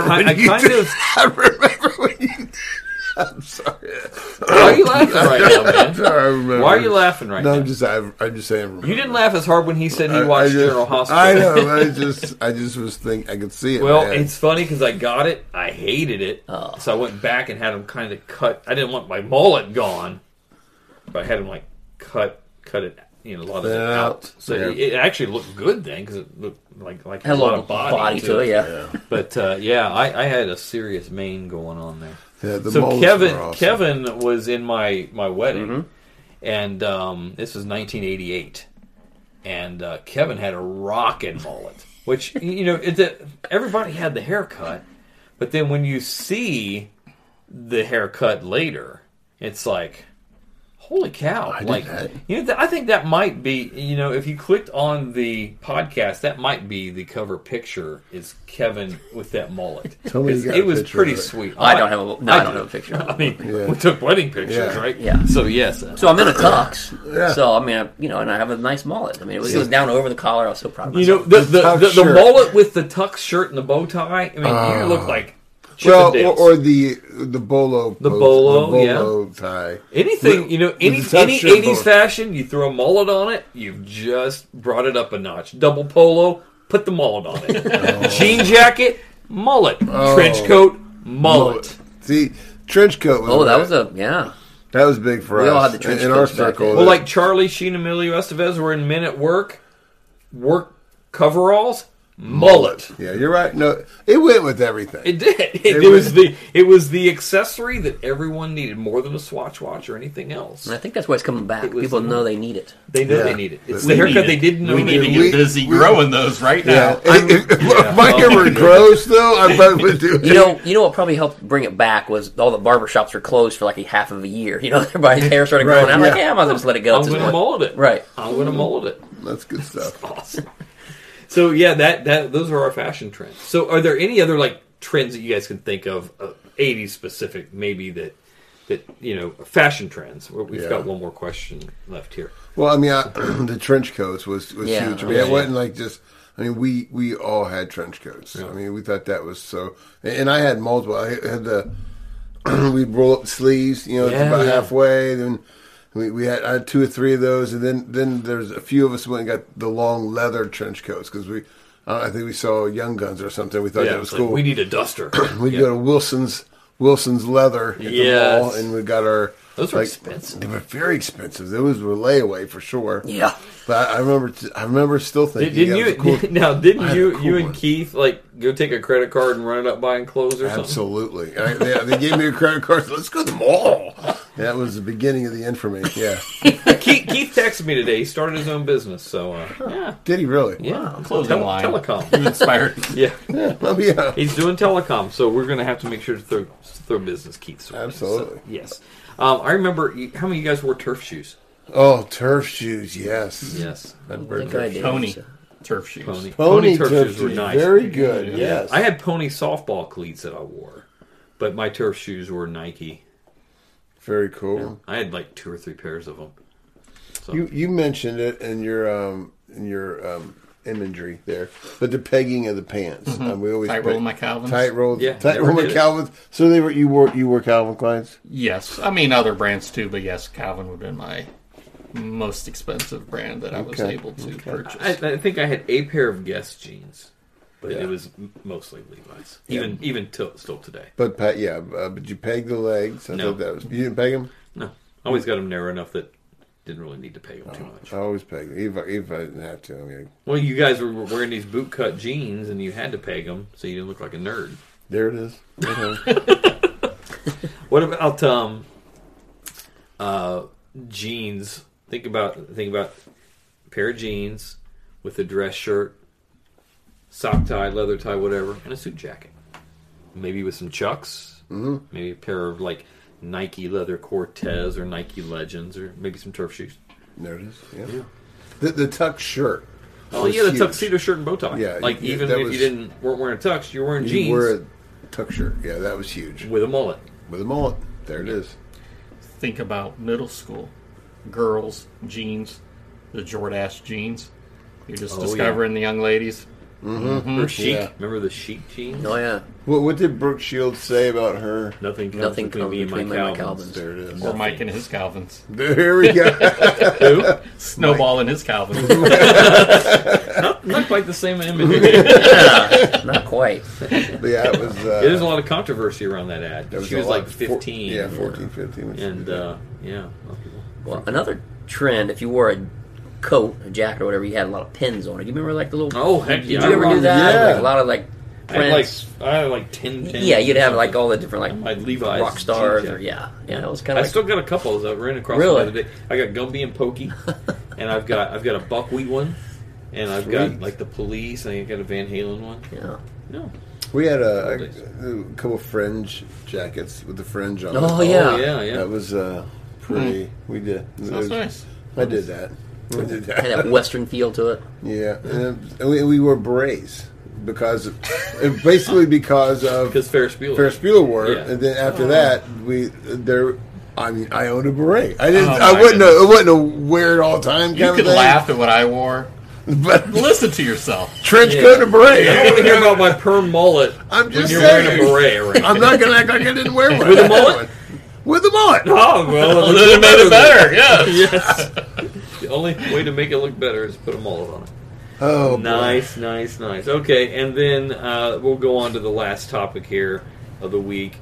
I remember when you I'm sorry. Why are you laughing right now, man? Sorry, why are you laughing right now? I'm just saying. You didn't laugh as hard when he said he watched General Hospital. I know. I just was thinking. I could see it. Well, man. It's funny because I got it. I hated it, so I went back and had him kind of cut. I didn't want my mullet gone, but I had him like cut it. A lot of it out. So it actually looked good then because it looked like had a lot of body to it. Yeah. But I had a serious mane going on there. Yeah, so Kevin was in my wedding, and this was 1988, and Kevin had a rockin' mullet, which everybody had the haircut, but then when you see the haircut later, it's like, holy cow! I think that might be, if you clicked on the podcast, that might be the cover picture is Kevin with that mullet. Tell me it was pretty sweet. I don't have a picture. I mean, we took wedding pictures, right? Yeah. So yes. So I'm in a tux. Yeah. So I mean, and I have a nice mullet. I mean, it was down over the collar. I was so proud of myself. The mullet with the tux shirt and the bow tie. I mean, you look like Chippendales. or the bolo, bolo tie. Anything, With any the tough shirt 80s bolo. fashion, you throw a mullet on it, you've just brought it up a notch. Double polo, put the mullet on it. Jean jacket, mullet. Trench coat, mullet. See, trench coat. That was big for us. We all had the trench in our coats back circle. then. Well, like Charlie Sheen and Emilio Estevez were in Men at Work coveralls, mullet. Yeah, you're right. No, it went with everything. It did. It was the accessory that everyone needed more than a Swatch watch or anything else. And I think that's why it's coming back. People know they need it. They know they need it. It's the haircut they didn't know we they need to needed. get busy growing those right now. If my hair were gross, though, I probably would do it. You know what probably helped bring it back was all the barbershops were closed for like a half of a year. Everybody's hair started growing out. I'm like, I might as well just let it go. I'm going to mullet it. Right. I'm going to mullet it. That's good stuff. Awesome. So yeah, that those are our fashion trends. So are there any other like trends that you guys can think of, 80s specific, maybe that fashion trends? We've got one more question left here. Well, I mean, the trench coats was huge. I mean, it wasn't like just. I mean, we all had trench coats. I mean, we thought that was so. And I had multiple. I had we'd roll up the sleeves, about halfway. Then I had 2 or 3 of those, and then there's a few of us went and got the long leather trench coats because I think we saw Young Guns or something. We thought that was cool. We need a duster. We'd go to Wilson's leather at the mall, and we got our. Those were expensive. They were very expensive. Those were layaway for sure. Yeah, but I remember still thinking. Didn't you and Keith go take a credit card and run it up buying clothes or something? Absolutely. They gave me a credit card. So let's go to the mall. That was the beginning of the end for me. Yeah. Keith texted me today. He started his own business. So yeah. Did he really? Yeah. Wow, clothing line. Telecom. You inspired. Yeah. Yeah. He's doing telecom, so we're going to have to make sure to throw business Keith's way. Absolutely. So, yes. I remember. How many of you guys wore turf shoes? Oh, turf shoes. Yes. Yes. I did. Pony turf shoes. Pony turf shoes were nice. Very good. Yeah. Yes. I had pony softball cleats that I wore, but my turf shoes were Nike. Very cool. Yeah. I had like 2 or 3 pairs of them. So. You mentioned it in your imagery there, but the pegging of the pants. Mm-hmm. We always tight roll my Calvins. Tight roll my Calvins. So you wore Calvin Kleins. Yes, I mean other brands too, but yes, Calvin would have been my most expensive brand that I was able to purchase. I think I had a pair of Guess jeans, but it was mostly Levi's. Even still today. But but you pegged the legs. No. You didn't peg them. No, I always got them narrow enough that didn't really need to peg them too much. I always peg them, if I didn't have to. I mean, well, you guys were wearing these boot cut jeans, and you had to peg them so you didn't look like a nerd. There it is. What about jeans? Think about a pair of jeans with a dress shirt, sock tie, leather tie, whatever, and a suit jacket. Maybe with some Chucks. Mm-hmm. Maybe a pair of Nike leather Cortez or Nike Legends, or maybe some turf shoes. There it is. Yeah. The tuck shirt. Oh yeah, the tuxedo shirt and bow tie. Yeah, even if you weren't wearing a tux, you were wearing jeans. You wore a tuck shirt. Yeah, that was huge. With a mullet. There it is. Think about middle school girls jeans, the Jordache jeans. You're just discovering the young ladies. Mm-hmm. Or chic. Yeah. Remember the chic jeans? Oh yeah. What did Brooke Shields say about her? Nothing comes between me and my Calvins. There it is. Or Mike and his Calvins. There we go. Who? Snowball and his Calvins. not quite the same image. Not quite. But yeah, it was. There's a lot of controversy around that ad. She was like 15. 14, 15. And well, another trend, if you wore a coat, a jacket, or whatever, you had a lot of pins on it. You remember the little? Oh heck yeah! Did you ever do that? Yeah. A lot of prints. I had 10 pins. Yeah, you'd have all the different my Levi's rock stars jeans, or it was kind of. I still got a couple that ran across the other day. I got Gumby and Pokey, and I've got a Buckwheat one, and I've got the Police, and I got a Van Halen one. Yeah. No. We had a couple fringe jackets with the fringe on. Oh yeah. That was pretty. We did. Sounds nice. I did that. Had that western feel to it. Yeah, and we wore berets because of Ferris Bueller wore it, and then after that I owned a beret. I didn't. I wasn't a wear it all the time. You could laugh at what I wore, But Listen to yourself. trench coat and beret. I don't want to hear about my perm mullet I'm just when you're saying. wearing a beret or anything. I'm not going to act like I didn't wear one. With a mullet? With a mullet. Oh, well, Then it made it better, yeah. Yes. The only way to make it look better is put a mullet on it. Oh, boy. Nice. Okay, and then we'll go on to the last topic here of the week.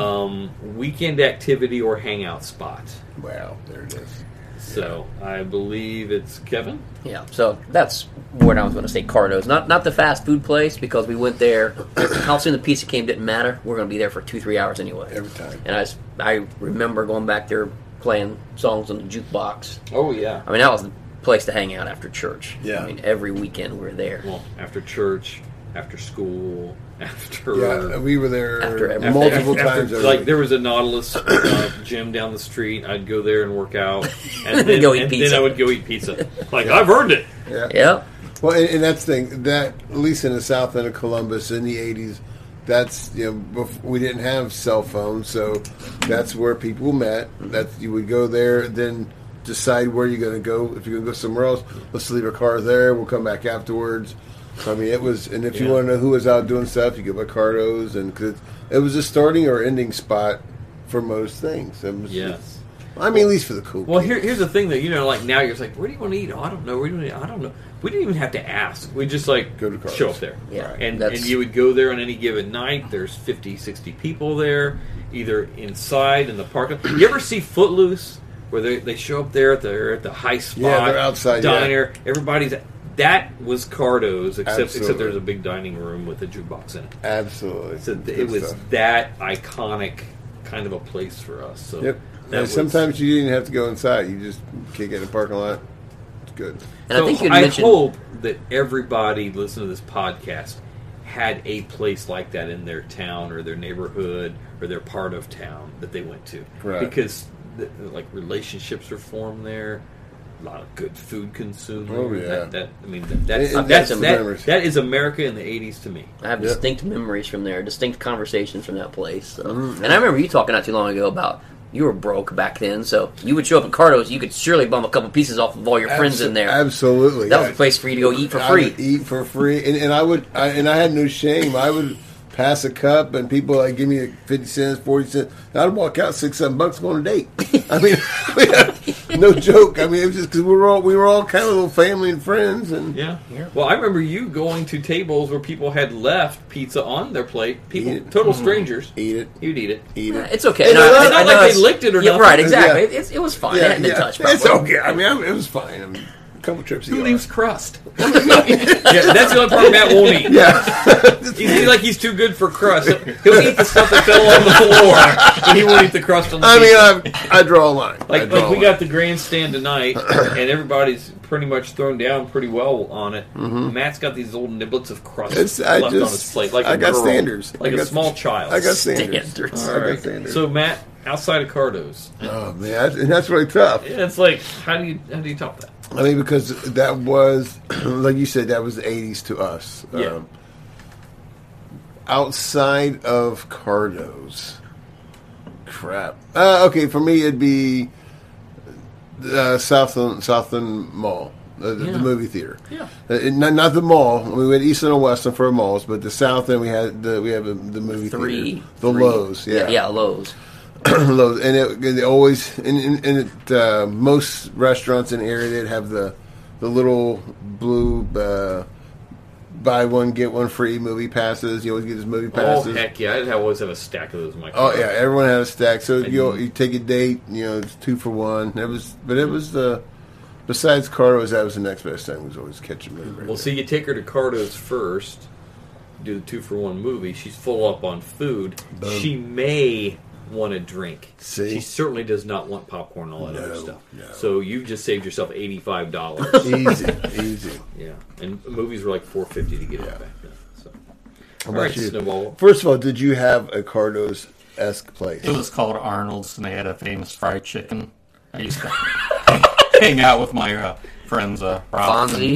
Weekend activity or hangout spot. Wow, there it is. So, I believe it's Kevin? Yeah, so that's what I was going to say, Cardo's. Not the fast food place, because we went there. How soon the pizza came didn't matter. We're going to be there for 2-3 hours anyway. Every time. And I remember going back there playing songs on the jukebox. Oh, yeah. I mean, that was the place to hang out after church. Yeah. I mean, every weekend we were there. Well, after church, after school, after... Yeah, we were there After multiple times. every Like, week. there was a Nautilus gym down the street. I'd go there and work out. And then, Go eat pizza. then I would go eat pizza. Like, I've earned it. Yeah. Yeah. Well, and that's the thing, that at least in the south end of Columbus in the 80s, that's, we didn't have cell phones, so that's where people met. You would go there, then decide where you're going to go. If you're going to go somewhere else, let's leave our car there. We'll come back afterwards. I mean, it was, and if you want to know who was out doing stuff, you go by Cardo's, and cause it was a starting or ending spot for most things. It was, Yes. I mean, at least for the cool. Well, kids. here's the thing that, like, now you're just like, where do you want to eat? Oh, I don't know. Where do you want to eat? I don't know. We didn't even have to ask. We just, like, Go to Cardo's. show up there. Yeah. And That's- you would go there on any given night. There's 50, 60 people there, either inside in the parking lot. You ever see Footloose, where they show up there at the high spot? Yeah, they're outside, yeah. diner. Everybody's... That was Cardo's, except Absolutely. there's a big dining room with a jukebox in it. Absolutely. So Good it was stuff. that iconic kind of a place for us. So Yep. that And was- sometimes you didn't have to go inside. You just kick it in the parking lot. It's good. And So I think you I mentioned... hope that everybody listening to this podcast had a place like that in their town or their neighborhood or their part of town that they went to. Right. Because like relationships are formed there. A lot of good food consumed there. Oh, yeah. That's some memories. that is America in the 80s to me. I have Yep. distinct memories from there, distinct conversations from that place. So. And I remember you talking not too long ago about you were broke back then, so you would show up at Cardo's, you could surely bum a couple pieces off of all your friends in there. Absolutely. That was a place for you to go eat for free. I would eat for free, and I had no shame. I would pass a cup, and people like give me 50 cents, 40 cents. And I'd walk out $6-7 going on a date. I mean, no joke. I mean, it was just because we were all kind of little family and friends, and Yeah. Well, I remember you going to tables where people had left pizza on their plate. People, Eat it. total strangers. eat it, You'd eat it. eat it. It's okay. And No, it's not like they licked it or yeah, nothing. right, exactly. Yeah. It was fine. It hadn't been touched. It's probably. okay. I mean, it was fine. I mean, a couple trips. Who leaves crust? Yeah, that's the only part Matt won't eat. Yeah. He's like he's too good for crust. He'll eat the stuff that fell on the floor, but he won't eat the crust on the I pizza. mean, I draw a line. Like we got the grandstand tonight, and everybody's pretty much thrown down pretty well on it. Matt's got these little niblets of crust left on his plate, like I a got girl, standards. like I a got- small child. I got standards. Standards. All I got right. standards. So Matt, outside of Cardo's, Oh man, and that's really tough. it's like how do you top that? I mean, because that was, like you said, that was the 80s to us. Yeah. Outside of Cardo's, crap. Okay, for me it'd be Southland Mall, the movie theater. Yeah. Not the mall. We went Eastland and Westland for malls, but the South End we have the movie theater, the Lowe's. Yeah, Lowe's. Lowe's, and it always in most restaurants in the area they'd have the little blue buy one get one free movie passes. You always get those movie passes. Oh heck yeah! I'd always have a stack of those in my car. Oh yeah, everyone had a stack. So you take a date. It's 2 for 1. It was the besides Cardo's, that was the next best thing. Was always catching movie. Well, see, you take her to Cardo's first, do the 2 for 1 movie. She's full up on food. Boom. She may want a drink. See? She certainly does not want popcorn and all that other stuff. no. So you just saved yourself $85. Easy. Yeah, and movies were like $4.50 to get it back then. So, How all about right, you? Snowball. First of all, did you have a Cardo's-esque place? It was called Arnold's, and they had a famous fried chicken. I used to hang out with my friends, Rob Fonzie.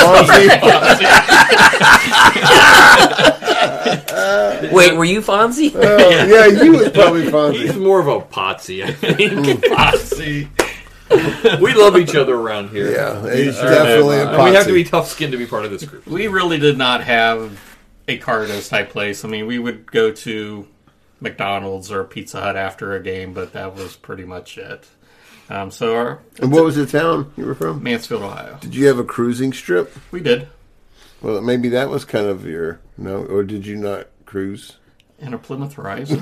Wait, were you Fonzie? Yeah, you was probably He's Fonzie. more of a Potsy, I think. Potsy. We love each other around here. Yeah, it's definitely a and we have to be tough-skinned to be part of this group. We really did not have a Cardos type place. I mean, we would go to McDonald's or Pizza Hut after a game, but that was pretty much it. And what was the town you were from? Mansfield, Ohio. Did you have a cruising strip? We did. Well, maybe that was kind of or did you not cruise? And a Plymouth Horizon.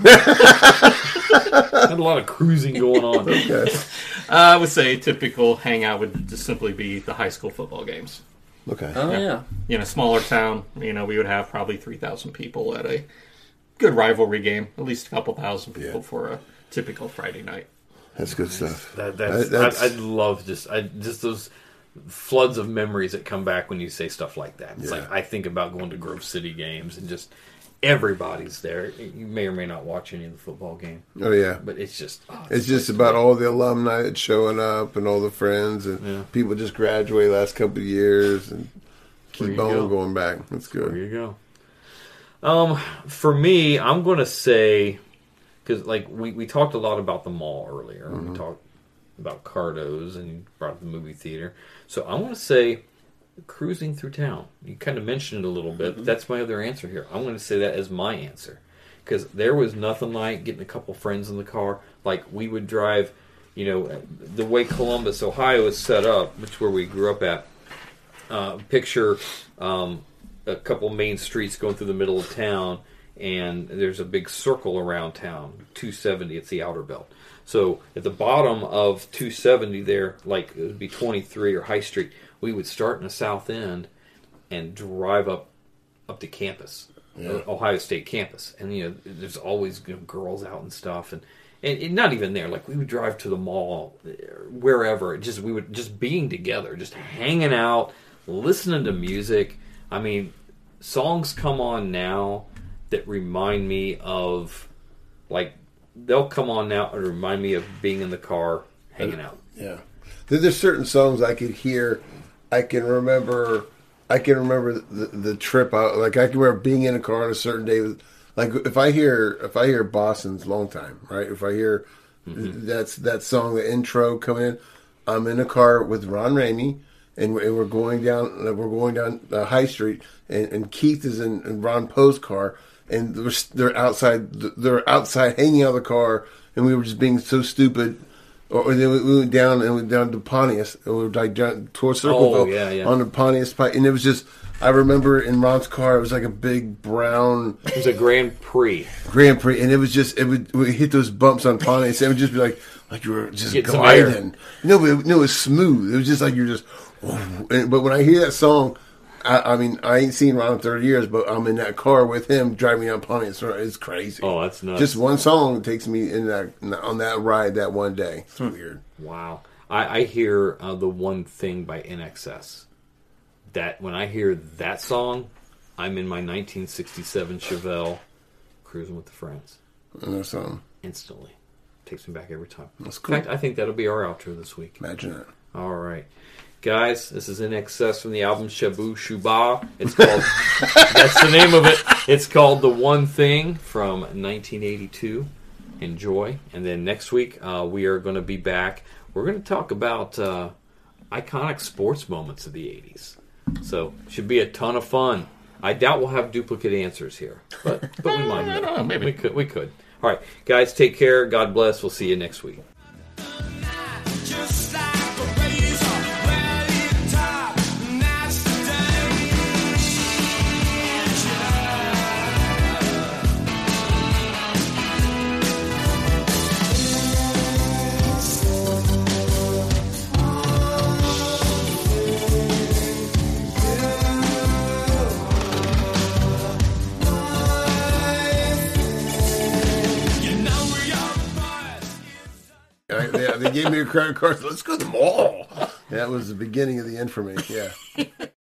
Had a lot of cruising going on. Okay. I would say typical hangout would just simply be the high school football games. Okay. Oh, yeah. In a smaller town, we would have probably 3,000 people at a good rivalry game. At least a couple thousand people for a typical Friday night. That's good stuff. I love just those floods of memories that come back when you say stuff like that. It's like I think about going to Grove City games and just everybody's there. You may or may not watch any of the football game. Oh yeah, but it's just it's just about all the alumni that's showing up and all the friends and people just graduate last couple of years and keep on going back. That's good. There you go. For me, I'm going to say because like we talked a lot about the mall earlier. We talked about Cardos and you brought up the movie theater. So I want to say cruising through town. You kind of mentioned it a little bit, but that's my other answer here. I'm going to say that as my answer. Because there was nothing like getting a couple friends in the car. Like, we would drive, the way Columbus, Ohio is set up, which is where we grew up at. Picture a couple main streets going through the middle of town, and there's a big circle around town, 270, it's the outer belt. So at the bottom of 270 there, like it would be 23 or High Street, we would start in the south end and drive up to campus, Ohio State campus. And, there's always girls out and stuff. And not even there. Like, we would drive to the mall, wherever. We would just being together, just hanging out, listening to music. I mean, songs come on now that remind me of, like, they'll come on now and remind me of being in the car, hanging out. Yeah. There's certain songs I could hear. I can remember the trip out. Like, I can remember being in a car on a certain day. Like, if I hear Boston's Long Time, right? If I hear that song, the intro coming in, I'm in a car with Ron Ramey, and we're going down High Street, and Keith is in Ron Poe's car, and they're outside hanging out of the car, and we were just being so stupid. Or then we went down to Pontius, and we were like down towards Circleville on the Pontius Pike, and it was just. I remember in Ron's car, it was like a big brown. It was a Grand Prix, and it was just we hit those bumps on Pontius, and it would just be like you were just gliding. No, it was smooth. It was just like you're just. But when I hear that song, I mean, I ain't seen Ron in 30 years, but I'm in that car with him driving down Pontius. It's crazy. Oh, that's nuts. Just one song takes me on that ride that one day. It's weird. Wow. I hear the One Thing by NXS. That when I hear that song, I'm in my 1967 Chevelle cruising with the friends. Another song. Instantly. Takes me back every time. That's cool. In fact, I think that'll be our outro this week. Imagine that. All right. Guys, this is NXS from the album Shabu Shuba. It's called, that's the name of it. It's called The One Thing from 1982. Enjoy. And then next week, we are going to be back. We're going to talk about iconic sports moments of the 80s. So, should be a ton of fun. I doubt we'll have duplicate answers here, but we might. I don't know, maybe. We could. All right, guys, take care. God bless. We'll see you next week. They gave me a credit card. So let's go to the mall. That was the beginning of the end for me. Yeah.